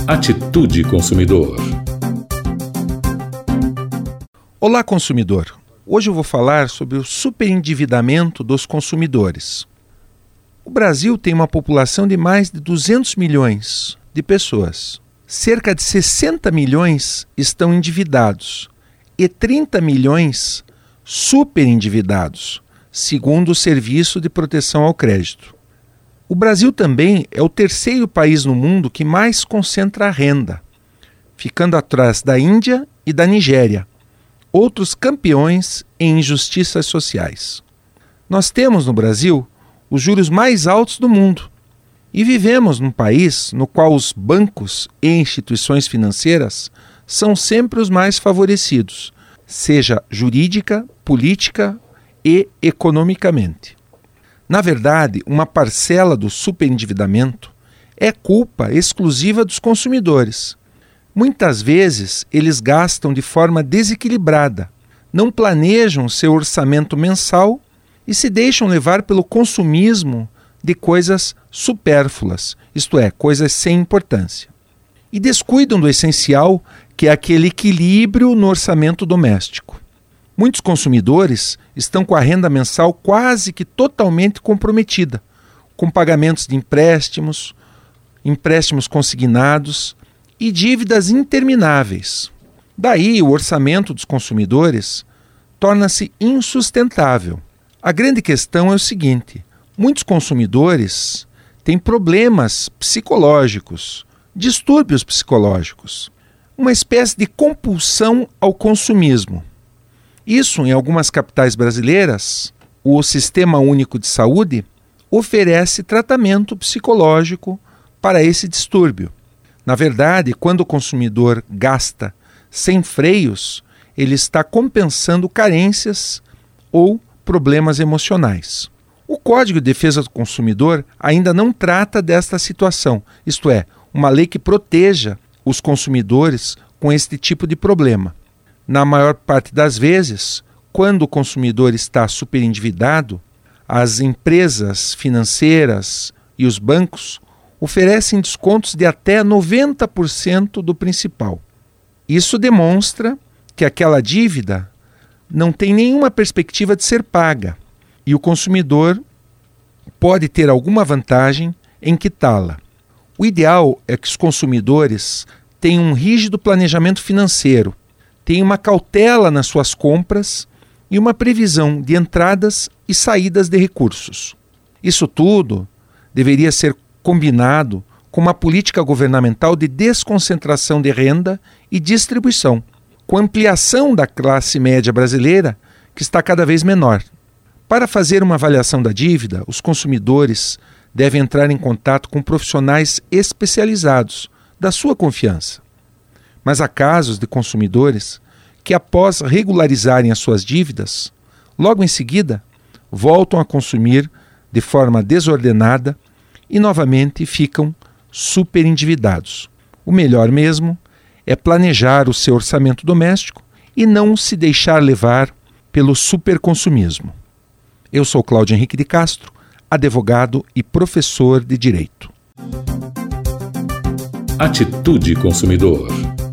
Atitude Consumidor. Olá, consumidor. Hoje eu vou falar sobre o superendividamento dos consumidores. O Brasil tem uma população de mais de 200 milhões de pessoas. Cerca de 60 milhões estão endividados e 30 milhões superendividados, segundo o Serviço de Proteção ao Crédito. O Brasil também é o terceiro país no mundo que mais concentra a renda, ficando atrás da Índia e da Nigéria, outros campeões em injustiças sociais. Nós temos no Brasil os juros mais altos do mundo e vivemos num país no qual os bancos e instituições financeiras são sempre os mais favorecidos, seja jurídica, política e economicamente. Na verdade, uma parcela do superendividamento é culpa exclusiva dos consumidores. Muitas vezes, eles gastam de forma desequilibrada, não planejam seu orçamento mensal e se deixam levar pelo consumismo de coisas supérfluas, isto é, coisas sem importância. E descuidam do essencial, que é aquele equilíbrio no orçamento doméstico. Muitos consumidores estão com a renda mensal quase que totalmente comprometida, com pagamentos de empréstimos consignados e dívidas intermináveis. Daí, o orçamento dos consumidores torna-se insustentável. A grande questão é o seguinte: muitos consumidores têm problemas psicológicos, distúrbios psicológicos, uma espécie de compulsão ao consumismo. Isso, em algumas capitais brasileiras, o Sistema Único de Saúde oferece tratamento psicológico para esse distúrbio. Na verdade, quando o consumidor gasta sem freios, ele está compensando carências ou problemas emocionais. O Código de Defesa do Consumidor ainda não trata desta situação, isto é, uma lei que proteja os consumidores com este tipo de problema. Na maior parte das vezes, quando o consumidor está superendividado, as empresas financeiras e os bancos oferecem descontos de até 90% do principal. Isso demonstra que aquela dívida não tem nenhuma perspectiva de ser paga e o consumidor pode ter alguma vantagem em quitá-la. O ideal é que os consumidores tenham um rígido planejamento financeiro, tenham uma cautela nas suas compras e uma previsão de entradas e saídas de recursos. Isso tudo deveria ser combinado com uma política governamental de desconcentração de renda e distribuição, com ampliação da classe média brasileira, que está cada vez menor. Para fazer uma avaliação da dívida, os consumidores devem entrar em contato com profissionais especializados da sua confiança. Mas há casos de consumidores que, após regularizarem as suas dívidas, logo em seguida voltam a consumir de forma desordenada e novamente ficam superendividados. O melhor mesmo é planejar o seu orçamento doméstico e não se deixar levar pelo superconsumismo. Eu sou Cláudio Henrique de Castro, advogado e professor de Direito. Atitude Consumidor.